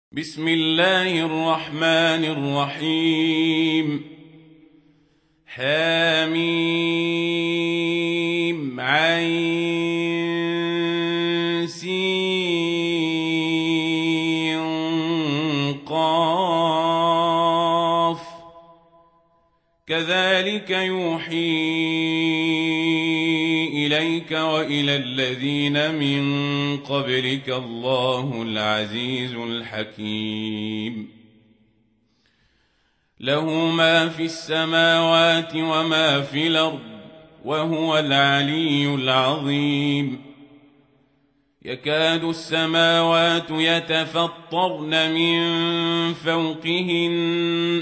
بسم الله الرحمن الرحيم حميم عين سين قاف كذلك يوحي إليك وإلى الذين من قبلك الله العزيز الحكيم له ما في السماوات وما في الأرض وهو العلي العظيم يكاد السماوات يتفطرن من فوقهن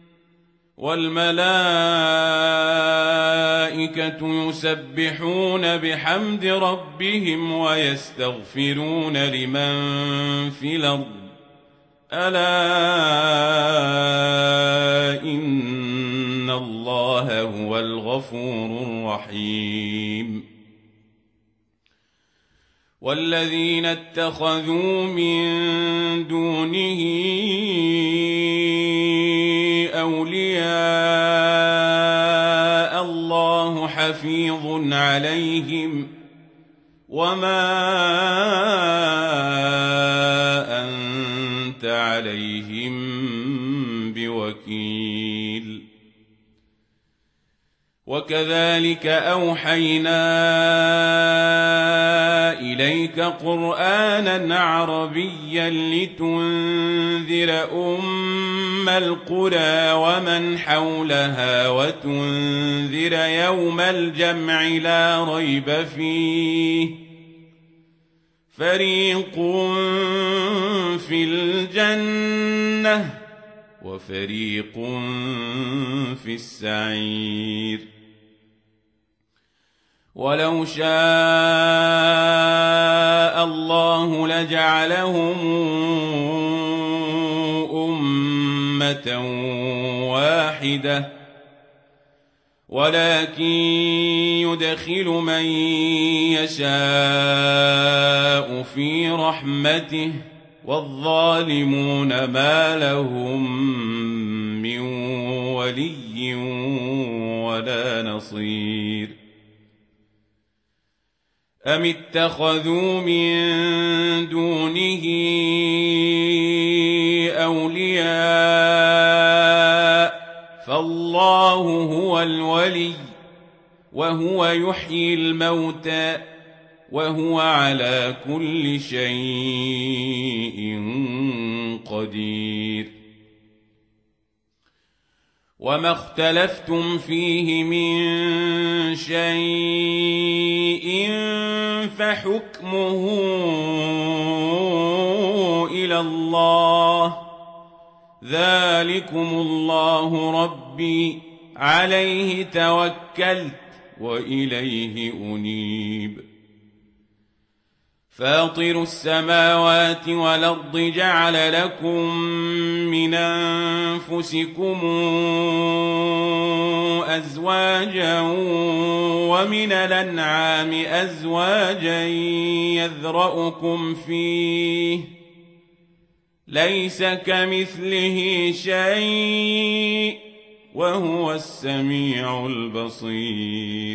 والملائكة يسبحون بحمد ربهم ويستغفرون لمن في الأرض ألا إن الله هو الغفور الرحيم والذين اتخذوا من دونه أولياء الله حفيظ عليهم وما أنت عليهم بوكيل وكذلك أوحينا إليك قرآنا عربيا لتنذر أم القرى ومن حولها وتنذر يوم الجمع لا ريب فيه فريق في الجنة وفريق في السعير ولو شاء الله لجعلهم أمة واحدة ولكن يدخل من يشاء في رحمته والظالمون ما لهم من ولي ولا نصير أم اتخذوا من دونه أولياء فالله هو الولي وهو يحيي الموتى وهو على كل شيء قدير وما اختلفتم فيه من شيء فحكمه إلى الله ذلكم الله ربي عليه توكلت وإليه أنيب فاطر السماوات والأرض جعل لكم من أنفسكم أزواجا ومن الأنعام أزواجا يذرأكم فيه ليس كمثله شيء وهو السميع البصير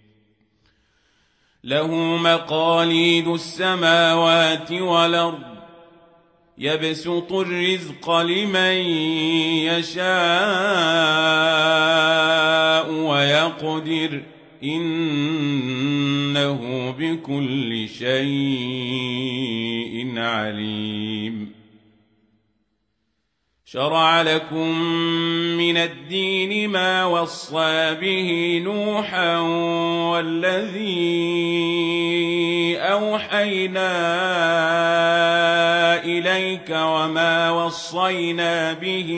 له مقاليد السماوات والأرض يبسط الرزق لمن يشاء ويقدر إنه بكل شيء عليم شرع لكم من الدين ما وصى به نوحا والذي أوحينا إليك وما وصينا به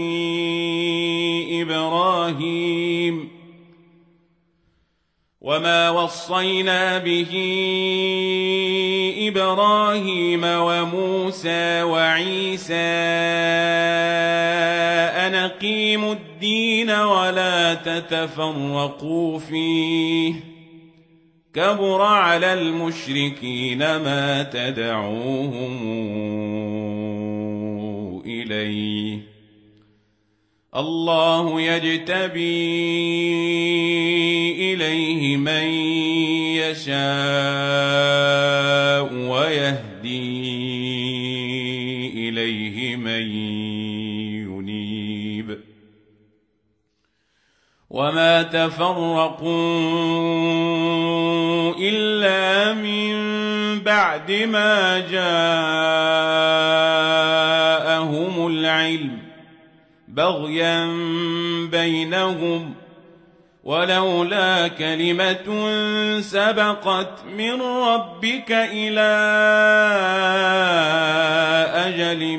إبراهيم وموسى وعيسى أن أقيموا الدين ولا تتفرقوا فيه كبر على المشركين ما تدعوهم إليه الله يجتبي إليه من يشاء ويهدي إليه من ينيب وما تفرقوا إلا من بعد ما جاءهم العلم بغيا بينهم ولولا كلمة سبقت من ربك إلى أجل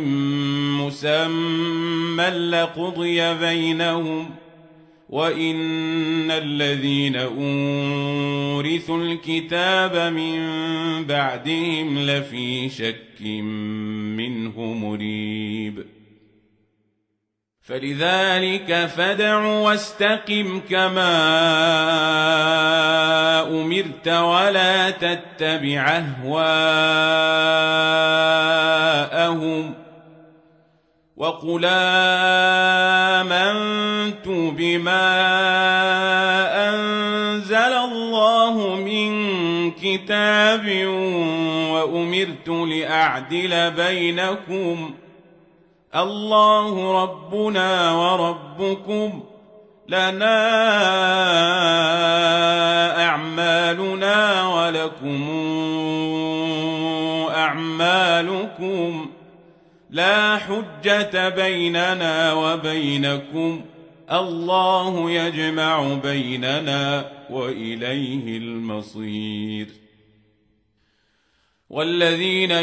مسمى لقضي بينهم وإن الذين أورثوا الكتاب من بعدهم لفي شك منه مريب فلذلك فادع واستقم كما أمرت ولا تتبع أهواءهم وقل آمنت بما أنزل الله من كتاب وأمرت لأعدل بينكم الله ربنا وربكم لنا أعمالنا ولكم أعمالكم لا حجة بيننا وبينكم الله يجمع بيننا وإليه المصير والذين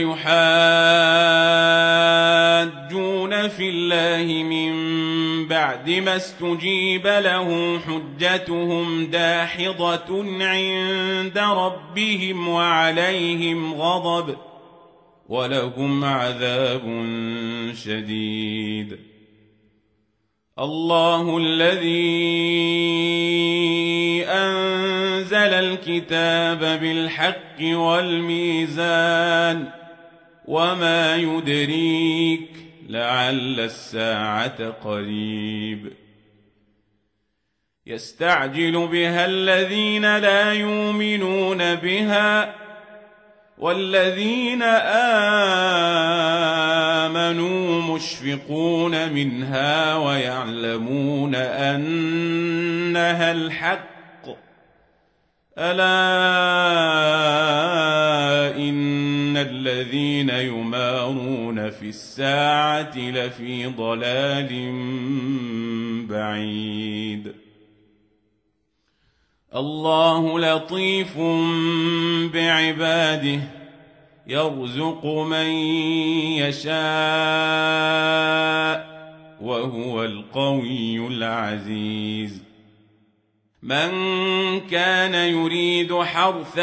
يحاجون في الله من بعد ما استجيب له حجتهم داحضة عند ربهم وعليهم غضب ولهم عذاب شديد الله الذي أنزل الكتاب بالحق والميزان وما يدريك لعل الساعة قريب يستعجل بها الذين لا يؤمنون بها والذين آمنوا مشفقون منها ويعلمون أنها الحق ألا إن الذين يمارون في الساعة لفي ضلال بعيد الله لطيف بعباده يرزق من يشاء وهو القوي العزيز من كان يريد حرث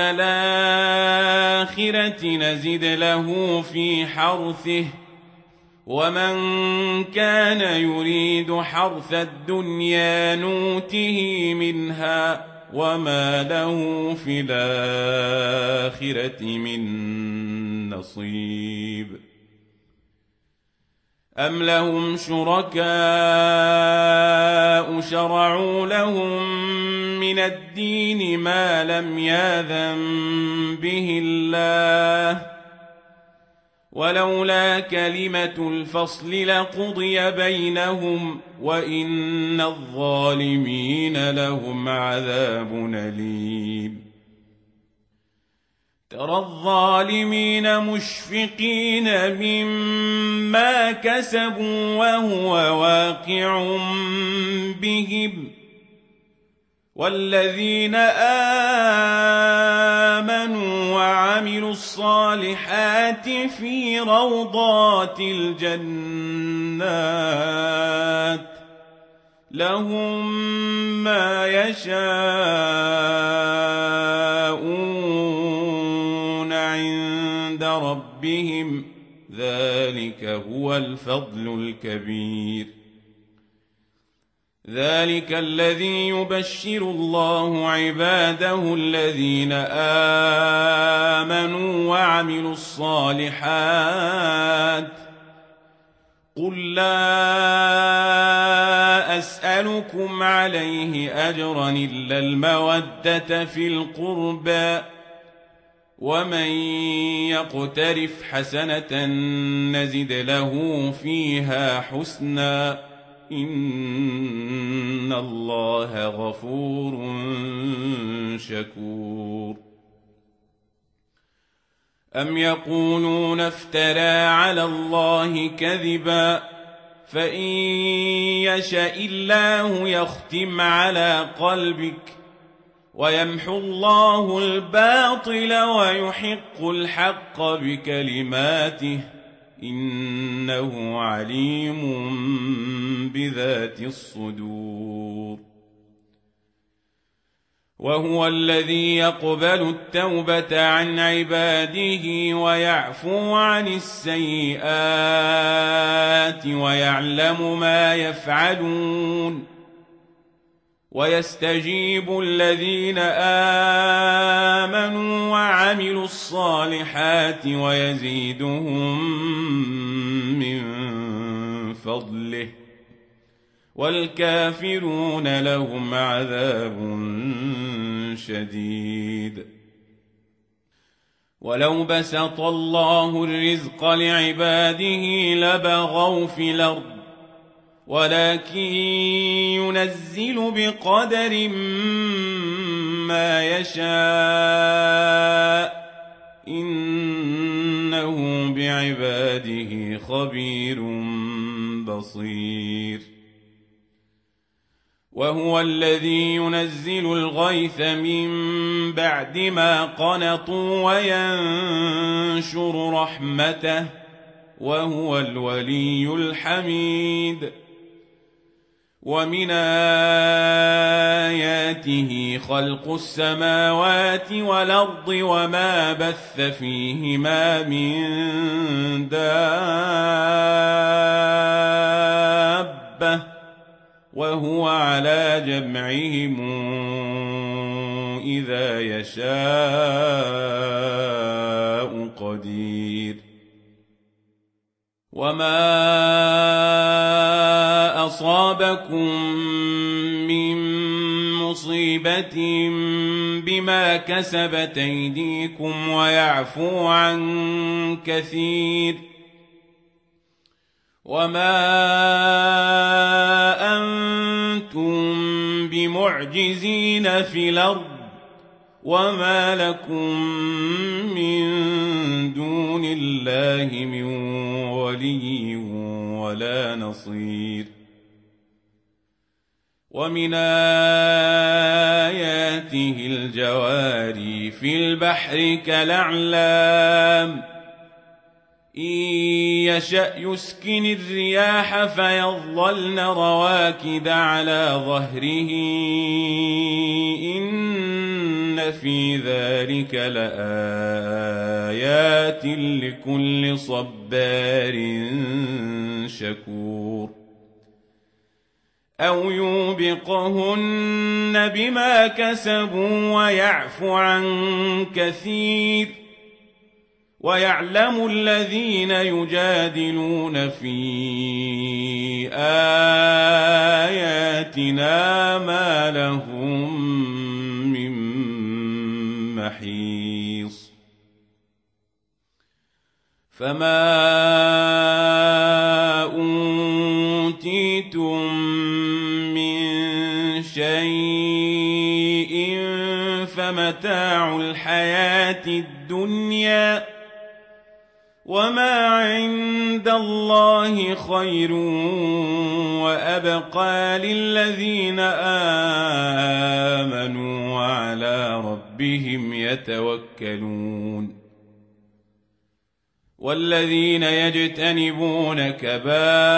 الآخرة نزد له في حرثه ومن كان يريد حرث الدنيا نوته منها وما له في الآخرة من نصيب أم لهم شركاء شرعوا لهم من الدين ما لم يأذن به الله ولولا كلمة الفصل لقضي بينهم وإن الظالمين لهم عذاب أليم ترى الظالمين مشفقين مما كسبوا وهو واقع بهم والذين آمنوا وعملوا الصالحات في روضات الجنات لهم ما يشاءون عند ربهم ذلك هو الفضل الكبير ذلك الذي يبشر الله عباده الذين آمنوا وعملوا الصالحات قل لا أسألكم عليه أجرا إلا المودة في القربى ومن يقترف حسنة نزد له فيها حسنا إن الله غفور شكور أم يقولون افترى على الله كذبا فإن يشاء الله يختم على قلبك ويمحو الله الباطل ويحق الحق بكلماته إنه عليم بذات الصدور وهو الذي يقبل التوبة عن عباده ويعفو عن السيئات ويعلم ما يفعلون ويستجيب الذين آمنوا وعملوا الصالحات ويزيدهم من فضله والكافرون لهم عذاب شديد ولو بسط الله الرزق لعباده لبغوا في الأرض ولكن ينزل بقدر ما يشاء إنه بعباده خبير بصير وهو الذي ينزل الغيث من بعد ما قنطوا وينشر رحمته وهو الولي الحميد ومن آياته خلق السماوات والأرض وما بث فيهما من دابة وهو على جمعهم إذا يشاء قدير وما أصابكم من مصيبة بما كسبت أيديكم ويعفو عن كثير وما أنتم بمعجزين في الأرض وما لكم من دون الله من ولي ولا نصير ومن آياته الجواري في البحر كالأعلام إن يشأ يسكن الرياح فيظللن رواكد على ظهره إن في ذلك لآيات لكل صبار شكور أو يوبقهن بما كسبوا ويعفو عن كثير ويعلم الذين يجادلون في آياتنا ما لهم من محيص فما أوتيتم من شيء فمتاع الحياة الدنيا وما عند الله خير وأبقى للذين آمنوا وعلى ربهم يتوكلون والذين يجتنبون كبائر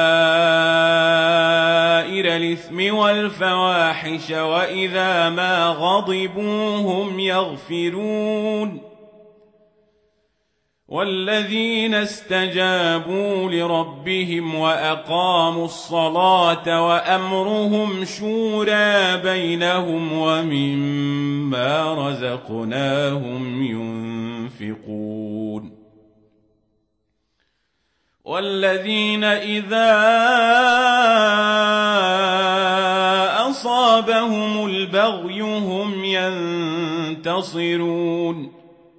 الإثم والفواحش وإذا ما غضبوا هم يغفرون والذين استجابوا لربهم وأقاموا الصلاة وأمرهم شورى بينهم ومما رزقناهم ينفقون والذين إذا أصابهم البغي هم ينتصرون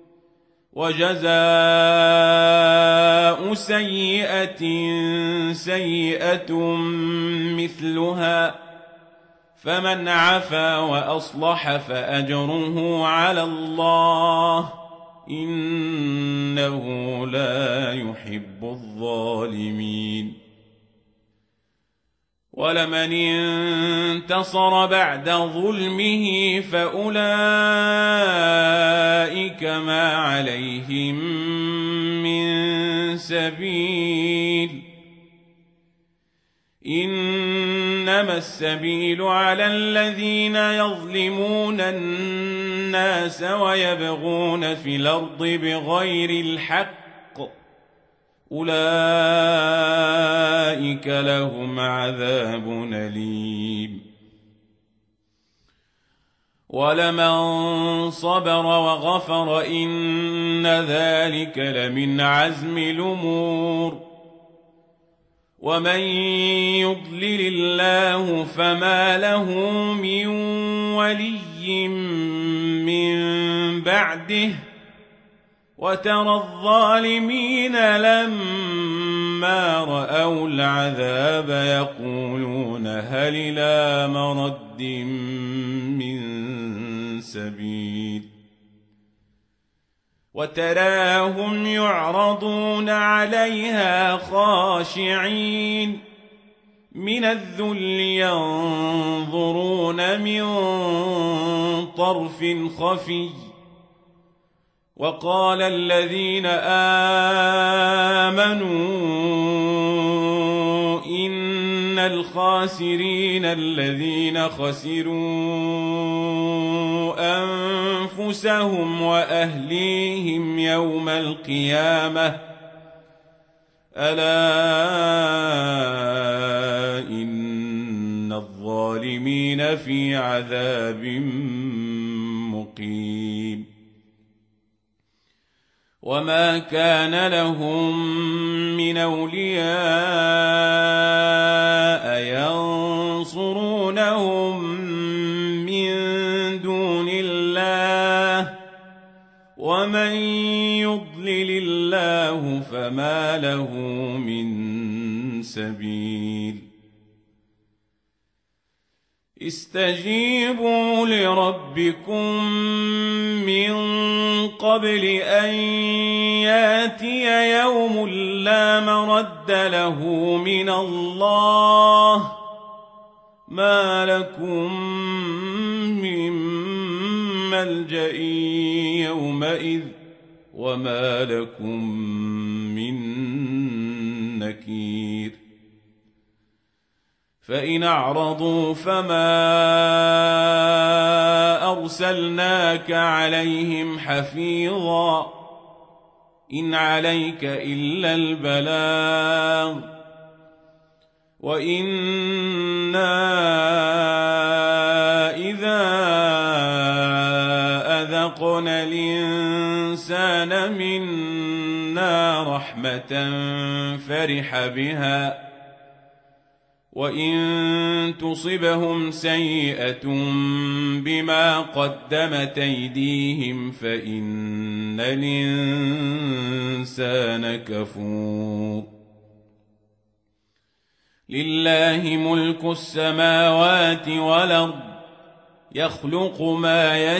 وجزاء سيئة سيئة مثلها فمن عفا وأصلح فأجره على الله إنه لا يحب الظالمين ولمن انتصر بعد ظلمه فأولئك ما عليهم من سبيل إنما السبيل على الذين يظلمون الناس ويبغون في الأرض بغير الحق أولئك لهم عذاب أليم ولمن صبر وغفر إن ذلك لمن عزم الأمور ومن يضلل الله فما له من ولي من بعده وترى الظالمين لما رأوا العذاب يقولون هل إلى مرد من سبيل وتراهم يعرضون عليها خاشعين من الذل ينظرون من طرف خفي وقال الذين آمنوا إن الخاسرين الذين خسروا أنفسهم وأهليهم يوم القيامة ألا إن الظالمين في عذاب مقيم وما كان لهم من أولياء ينصرونهم من دون الله ومن يضلل الله فما له من سبيل استجيبوا لربكم من قبل أن ياتي يوم لا مرد له من الله ما لكم من ملجأ يومئذ وما لكم من نكير فإن أعرضوا فما أرسلناك عليهم حفيظا إن عليك إلا البلاغ وإنا إذا أذقنا الإنسان منا رحمة فرح بها وإن تصبهم سيئة بما قدمت أيديهم فإن الإنسان كفور لله ملك السماوات والأرض يخلق ما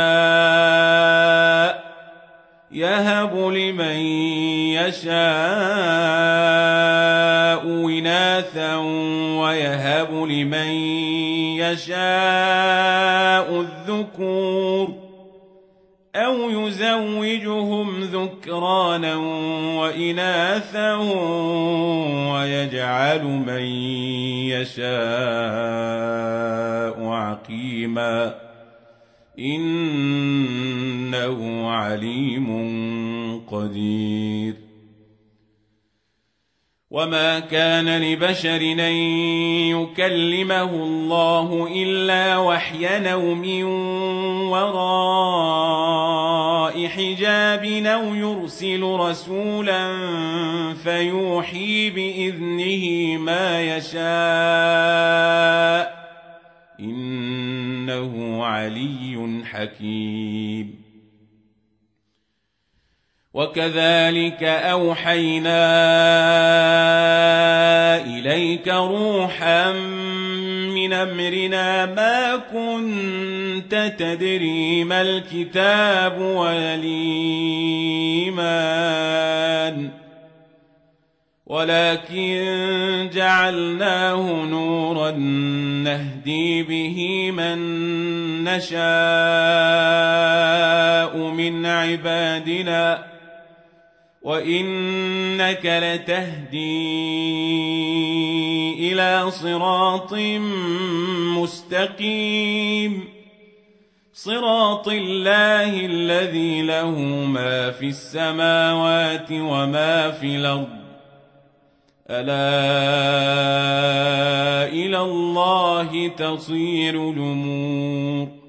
يشاء يهب لمن يشاء إناثا ويهب لمن يشاء الذكور أو يزوجهم ذكرانا وإناثا ويجعل من يشاء عقيما إنه عليم قدير وما كان لبشر أن يكلمه الله إلا وحيا أو من وراء حجاب أو يرسل رسولا فيوحي بإذنه ما يشاء إنه علي حكيم. وكذلك أوحينا إليك روحا من أمرنا ما كنت تدري ما الكتاب ولا الإيمان ولكن جعلناه نورا نهدي به من نشاء من عبادنا وإنك لتهدي إلى صراط مستقيم صراط الله الذي له ما في السماوات وما في الأرض ألا إلى الله تصير الأمور.